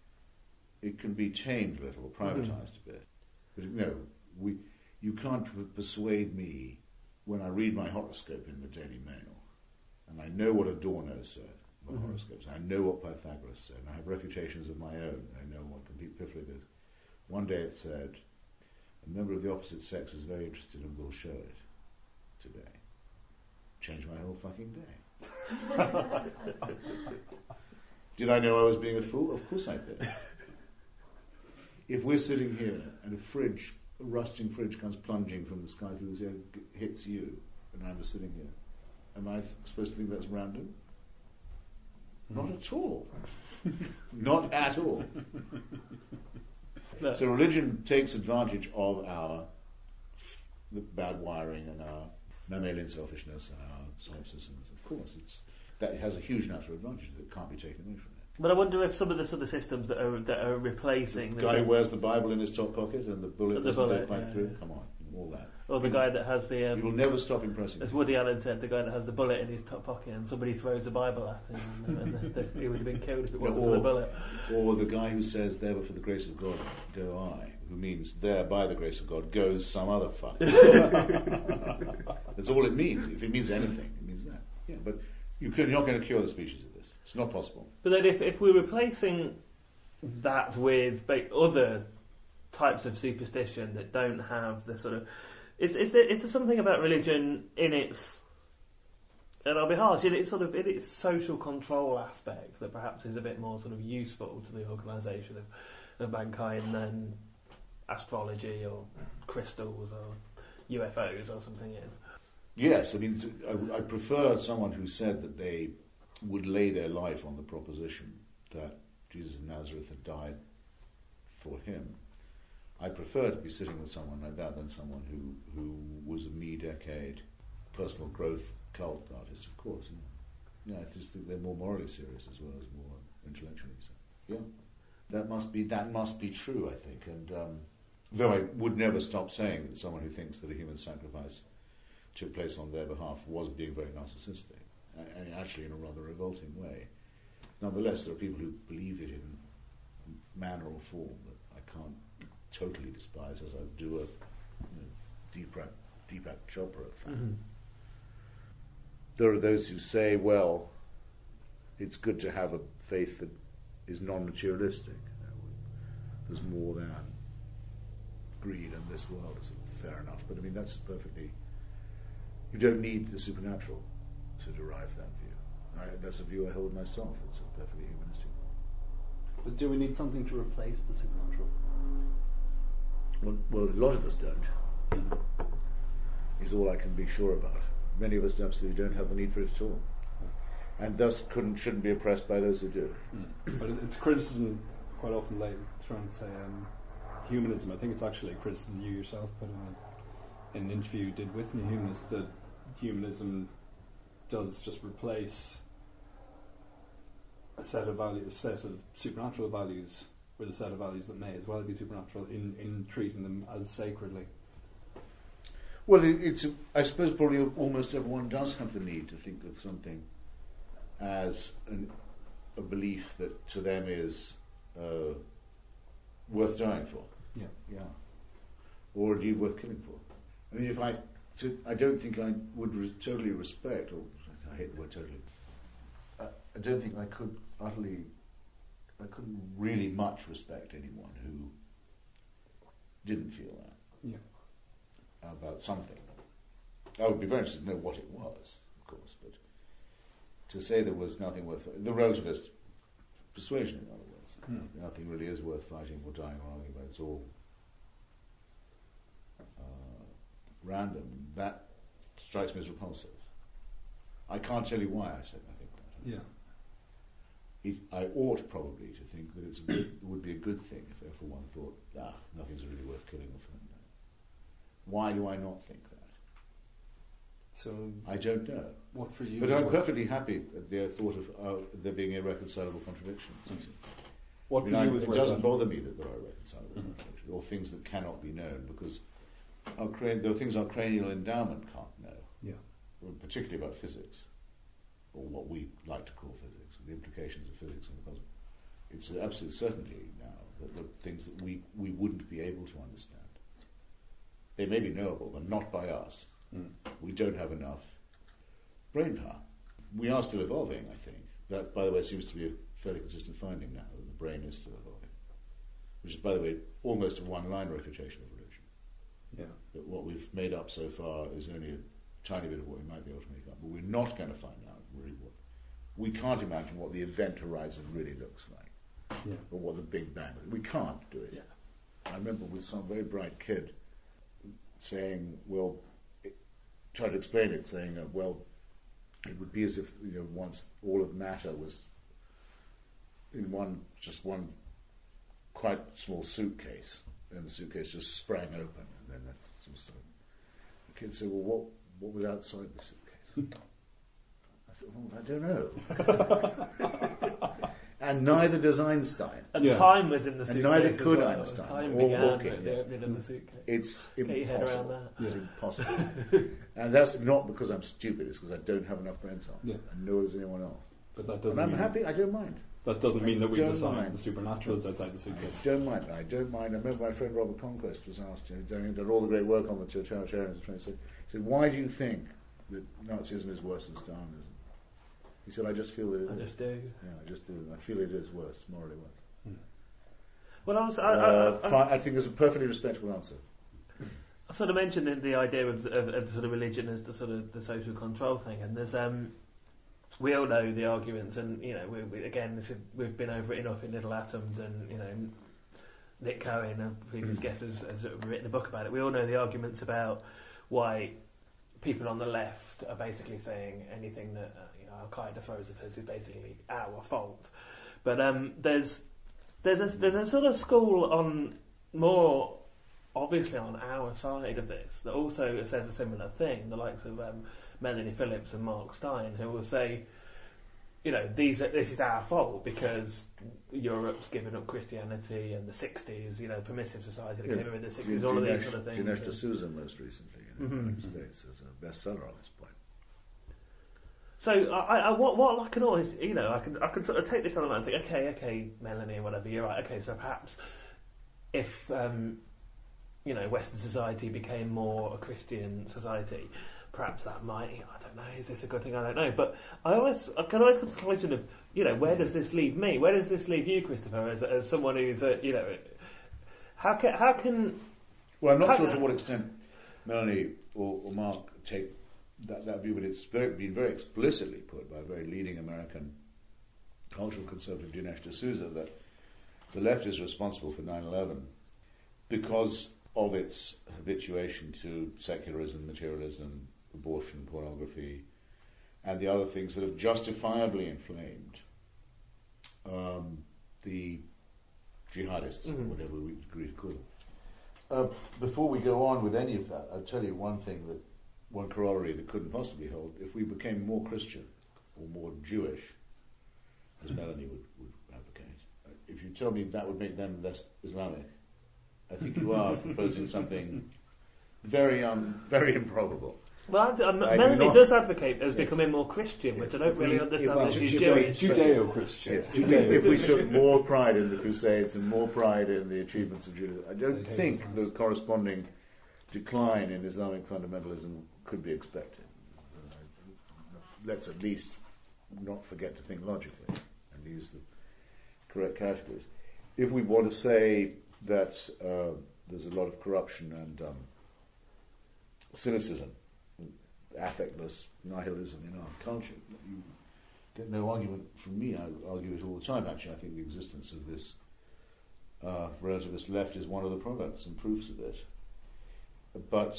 [SPEAKER 2] tamed a little, or privatized a bit. But you can't persuade me when I read my horoscope in the Daily Mail, and I know what Adorno said about horoscopes. I know what Pythagoras said. And I have refutations of my own. I know what complete piffling is. One day it said, a member of the opposite sex is very interested and will show it today. Changed my whole fucking day. Did I know I was being a fool? Of course I did. If we're sitting here and a rusting fridge comes plunging from the sky through the air, hits you, and I'm just sitting here, am I supposed to think that's random? Not at all. Not at all.
[SPEAKER 4] No.
[SPEAKER 2] So religion takes advantage of the bad wiring and our mammalian selfishness and our solipsism. Of course, that has a huge natural advantage that can't be taken away from it.
[SPEAKER 4] But I wonder if some of the sort of systems that are replacing
[SPEAKER 2] the guy who wears the Bible in his top pocket and the bullet doesn't go quite through. Come on, all that.
[SPEAKER 4] Or the guy that has the...
[SPEAKER 2] you will never stop impressing.
[SPEAKER 4] As Woody Allen said, the guy that has the bullet in his top pocket and somebody throws a Bible at him and he would have been killed if it wasn't for the bullet.
[SPEAKER 2] Or the guy who says, there but for the grace of God go I, who means there by the grace of God goes some other fuck. That's all it means. If it means anything, it means that. Yeah, but you're not going to cure the species of this. It's not possible.
[SPEAKER 4] But then if we're replacing that with other types of superstition that don't have the sort of... Is there something about religion in its... And I'll be harsh, in its social control aspect that perhaps is a bit more sort of useful to the organisation of mankind than astrology or crystals or UFOs or something is?
[SPEAKER 2] Yes, I mean, I prefer someone who said that they would lay their life on the proposition that Jesus of Nazareth had died for him. I prefer to be sitting with someone like that than someone who was a me-decade personal growth cult artist, of course. Yeah, I just think they're more morally serious as well as more intellectually so. Yeah, that must be true, I think. And though I would never stop saying that someone who thinks that a human sacrifice took place on their behalf was being very narcissistic, and actually in a rather revolting way. Nonetheless, there are people who believe it in manner or form that I can't totally despise, as I do a Deepak Chopra fan.
[SPEAKER 4] Mm-hmm.
[SPEAKER 2] There are those who say, well, it's good to have a faith that is non-materialistic. There's more than greed in this world. Fair enough. But I mean, that's perfectly... You don't need the supernatural to derive that view. That's a view I hold myself. It's a perfectly humanistic one.
[SPEAKER 3] But do we need something to replace the supernatural?
[SPEAKER 2] Well, a lot of us don't. Is all I can be sure about. Many of us absolutely don't have the need for it at all, and thus shouldn't be oppressed by those who do.
[SPEAKER 3] But it's criticism quite often like thrown to say humanism. I think it's actually a criticism you yourself put in an interview you did with New Humanists, that humanism does just replace a set of values, a set of supernatural values, with a set of values that may as well be supernatural in treating them as sacredly.
[SPEAKER 2] Well, I suppose probably almost everyone does have the need to think of something as a belief that to them is worth dying for. Yeah. Or indeed worth killing for. I mean, I don't think I would totally respect, or I hate the word totally. I don't think I couldn't really much respect anyone who didn't feel that.
[SPEAKER 3] Yeah.
[SPEAKER 2] About something. I would be very interested to know what it was, of course, but to say there was nothing worth the relativist persuasion, in other words, nothing really is worth fighting or dying or arguing about. It's all random. That strikes me as repulsive. I can't tell you why I think that.
[SPEAKER 3] Yeah.
[SPEAKER 2] I ought probably to think that it would be a good thing if everyone thought, nothing's really worth killing or killing. Why do I not think that?
[SPEAKER 3] So
[SPEAKER 2] I don't know.
[SPEAKER 3] What for you?
[SPEAKER 2] But I'm perfectly happy at the thought of there being irreconcilable contradictions.
[SPEAKER 3] What for you is
[SPEAKER 2] it doesn't bother me that there are irreconcilable contradictions, or things that cannot be known, because there are things our cranial endowment can't know.
[SPEAKER 3] Yeah.
[SPEAKER 2] Particularly about physics, or what we like to call physics, the implications of physics in the cosmos. It's an absolute certainty now that the things that we wouldn't be able to understand. They may be knowable, but not by us. We don't have enough brain power. We are still evolving, I think. That, by the way, seems to be a fairly consistent finding now, that the brain is still evolving. Which is, by the way, almost a one-line refutation of religion.
[SPEAKER 3] Yeah.
[SPEAKER 2] That what we've made up so far is only a tiny bit of what we might be able to make up. But we're not going to find out really what... We can't imagine what the event horizon really looks like.
[SPEAKER 3] Yeah.
[SPEAKER 2] Or what the Big Bang is. We can't do it. Yeah. I remember with some very bright kid saying, try to explain it, saying, it would be as if, once all of matter was in one quite small suitcase, and the suitcase just sprang open, and then that sort of stuff. The kid said, well, what was outside the suitcase? I said, I don't know. And neither does Einstein.
[SPEAKER 4] And time was in the suitcase.
[SPEAKER 2] And neither could
[SPEAKER 4] as well.
[SPEAKER 2] Einstein.
[SPEAKER 4] Time
[SPEAKER 2] or
[SPEAKER 4] began
[SPEAKER 2] walking,
[SPEAKER 4] at the opening of the suitcase.
[SPEAKER 2] It's
[SPEAKER 4] Get your head around that.
[SPEAKER 2] It's impossible. And that's not because I'm stupid, it's because I don't have enough brain cells.
[SPEAKER 3] Yeah.
[SPEAKER 2] And nor does anyone else.
[SPEAKER 3] But that doesn't.
[SPEAKER 2] And I'm happy, I don't mind.
[SPEAKER 3] That doesn't mean that we
[SPEAKER 2] don't
[SPEAKER 3] decide
[SPEAKER 2] mind.
[SPEAKER 3] the supernatural is outside the suitcase.
[SPEAKER 2] I don't mind. I remember my friend Robert Conquest was asked, did all the great work on the totalitarians, he said, why do you think that Nazism is worse than Stalinism? He said, I just feel that it is.
[SPEAKER 4] I just do.
[SPEAKER 2] Yeah, I just do. I feel it is worse, morally worse.
[SPEAKER 4] Well,
[SPEAKER 2] I think it's a perfectly respectable answer.
[SPEAKER 4] I sort of mentioned the idea of sort of religion as the sort of the social control thing, and there's we all know the arguments, and we've been over it enough in Little Atoms, and Nick Cohen, a previous guest, has written a book about it. We all know the arguments about why people on the left are basically saying anything that Al-Qaeda throws at us is basically our fault. But there's a sort of school on more obviously on our side of this, that also says a similar thing, the likes of Melanie Phillips and Mark Stein, who will say, this is our fault because Europe's given up Christianity, and the 60s, permissive society that came in the 60s, all of these sort of things.
[SPEAKER 2] Dinesh D'Souza most recently in the United States as a bestseller on this point.
[SPEAKER 4] So what I can always, I can sort of take this element and think, okay, Melanie, whatever, you're right. Okay, so perhaps if Western society became more a Christian society, perhaps that might, I don't know, is this a good thing? I don't know. But I can always come to the question of, where does this leave me? Where does this leave you, Christopher, as someone who's, how can...
[SPEAKER 2] Well, I'm not sure to what extent Melanie or Mark take that view, but it's been very explicitly put by a very leading American cultural conservative, Dinesh D'Souza, that the left is responsible for 9/11 because of its habituation to secularism, materialism, abortion, pornography, and the other things that have justifiably inflamed the jihadists, or whatever we agree to call them. Before we go on with any of that, I'll tell you one corollary that couldn't possibly hold. If we became more Christian or more Jewish, as Melanie would advocate, if you tell me that would make them less Islamic, I think you are proposing something very improbable.
[SPEAKER 4] Well, Melanie does advocate as becoming more Christian, which I don't really understand that she's Jewish.
[SPEAKER 3] Judeo-Christian.
[SPEAKER 2] If we took more pride in the Crusades and more pride in the achievements of Judaism, I don't think the corresponding decline in Islamic fundamentalism could be expected. Let's at least not forget to think logically and use the correct categories. If we want to say that there's a lot of corruption and cynicism, affectless nihilism in our culture, you get no argument from me. I argue it all the time. Actually, I think the existence of this relativist left is one of the products and proofs of it. But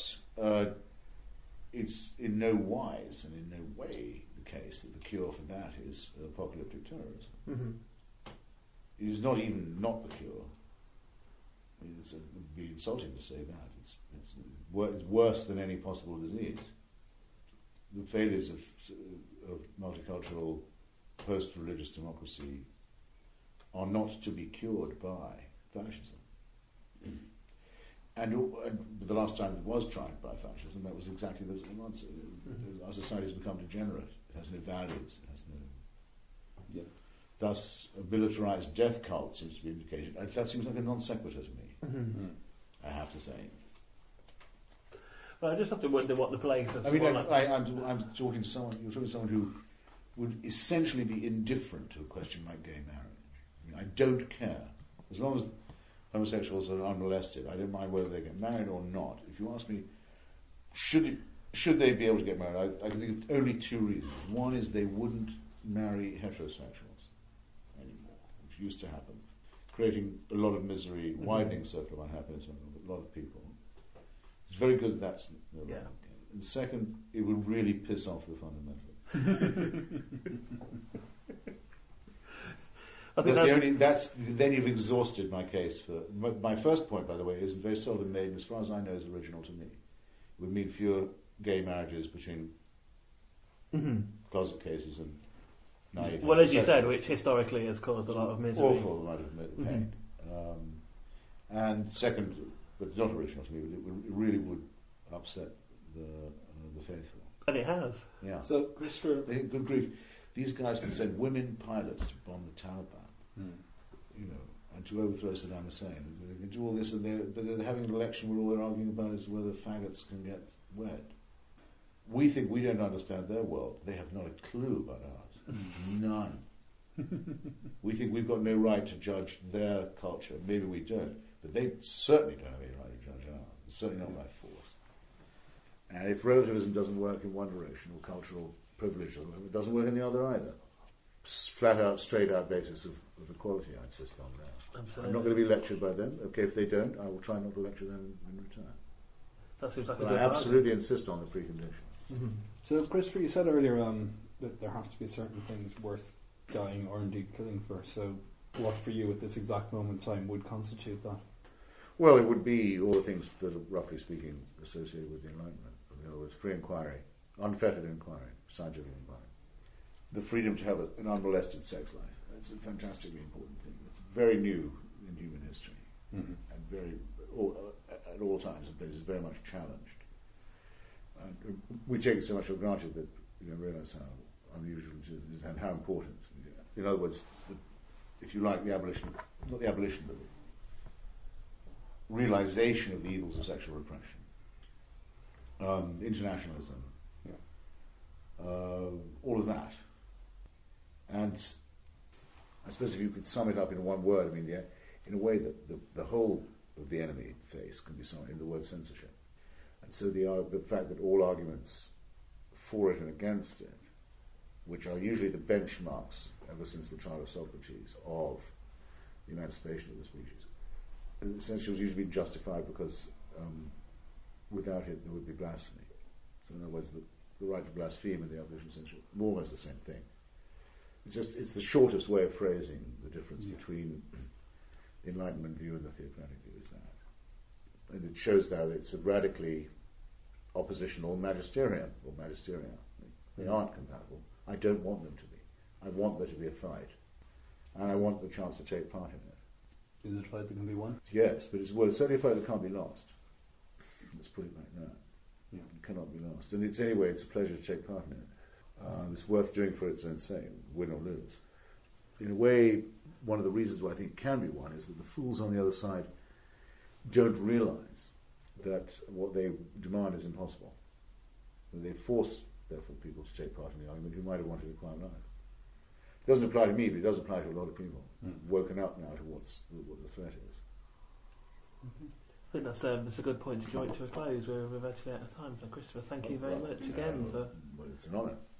[SPEAKER 2] it's in no wise and in no way the case that the cure for that is apocalyptic terrorism.
[SPEAKER 4] Mm-hmm.
[SPEAKER 2] It is not even not the cure. It would be insulting to say that. It's worse than any possible disease. The failures of multicultural post-religious democracy are not to be cured by fascism. And the last time it was tried by fascism, that was exactly the same answer. Our society has become degenerate. It has no values. It has no...
[SPEAKER 3] Yeah.
[SPEAKER 2] Thus, a militarized death cult seems to be indicated. That seems like a non sequitur to me, I have to say.
[SPEAKER 4] Well, I just have to wonder what the place is.
[SPEAKER 2] I mean, I'm talking to someone. You're talking to someone who would essentially be indifferent to a question like gay marriage. I mean, I don't care as long as homosexuals are unmolested. I don't mind whether they get married or not. If you ask me, should they be able to get married, I can think of only two reasons. One is they wouldn't marry heterosexuals anymore, which used to happen, creating a lot of misery, widening circle of unhappiness among a lot of people. It's very good that's no longer okay. And second, it would really piss off the fundamentalists. Then you've exhausted my case for... My first point, by the way, is very seldom made, and as far as I know is original to me. It would mean fewer gay marriages between closet cases and naive...
[SPEAKER 4] Well, as you said, which historically has caused a lot of misery.
[SPEAKER 2] Awful amount of pain. And second, but it's not original to me, but it really would upset the faithful.
[SPEAKER 4] And it has.
[SPEAKER 2] Yeah.
[SPEAKER 3] So, Christopher...
[SPEAKER 2] Good grief. These guys can send women pilots to bomb the Taliban, and to overthrow Saddam Hussein. They can do all this, but they're having an election where all they're arguing about is whether faggots can get wed. We think we don't understand their world. They have not a clue about ours. None. We think we've got no right to judge their culture. Maybe we don't, but they certainly don't have any right to judge ours. It's certainly not by force. And if relativism doesn't work in one direction, or cultural privilege, it doesn't work in the other either. Flat out, straight out basis of equality, I insist on that.
[SPEAKER 4] Absolutely.
[SPEAKER 2] I'm not going to be lectured by them. Okay, if they don't, I will try not to lecture them in return.
[SPEAKER 4] That seems like
[SPEAKER 2] but
[SPEAKER 4] a good
[SPEAKER 2] I absolutely insist on the preconditions.
[SPEAKER 3] So, Christopher, you said earlier that there have to be certain things worth dying or indeed killing for. So, what for you at this exact moment in time would constitute that?
[SPEAKER 2] Well, it would be all the things that are, roughly speaking, associated with the Enlightenment. In other words, free inquiry, unfettered inquiry, scientific inquiry. The freedom to have an unmolested sex life. It's a fantastically important thing. It's very new in human history, and at all times and places very much challenged. We take it so much for granted that we don't realise how unusual it is and how important. In other words, if you like, not the abolition, but the realisation of the evils of sexual repression, internationalism, all of that. And I suppose if you could sum it up in one word, I mean, in a way that the whole of the enemy face can be summed in the word censorship. And so the fact that all arguments for it and against it, which are usually the benchmarks ever since the trial of Socrates of the emancipation of the species, censorship has usually been justified because without it there would be blasphemy. So in other words, the right to blaspheme and the abolition of censorship are almost the same thing. It's the shortest way of phrasing the difference between the Enlightenment view and the theocratic view is that. And it shows that it's a radically oppositional magisterium or magisteria. They aren't compatible. I don't want them to be. I want there to be a fight. And I want the chance to take part in it.
[SPEAKER 3] Is it a fight that can be won?
[SPEAKER 2] Yes, but it's certainly a fight that can't be lost. Let's put it like that. Yeah. It cannot be lost. And it's a pleasure to take part in it. It's worth doing for its own sake, win or lose. In a way, one of the reasons why I think it can be won is that the fools on the other side don't realise that what they demand is impossible. They force, therefore, people to take part in the argument who might have wanted a quiet life. It doesn't apply to me, but it does apply to a lot of people woken up now to what the threat is.
[SPEAKER 4] Mm-hmm. I think that's a good point to draw it to a close. We're virtually out of time. So, Christopher, thank you very much again for.
[SPEAKER 2] Well, it's an honour.